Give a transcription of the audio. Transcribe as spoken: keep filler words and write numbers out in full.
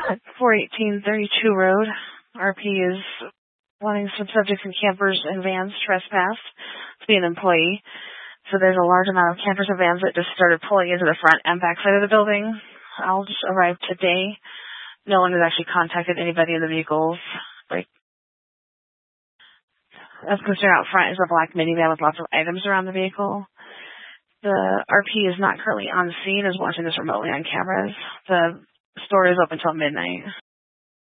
At four eighteen thirty-two Road, R P is wanting some subjects and campers and vans trespassed to be an employee. So there's a large amount of campers and vans that just started pulling into the front and back side of the building. I'll just arrive today. No one has actually contacted anybody in the vehicles. Like, as concerned out front is a black minivan with lots of items around the vehicle. The R P is not currently on scene, is watching this remotely on cameras. The store is open till midnight.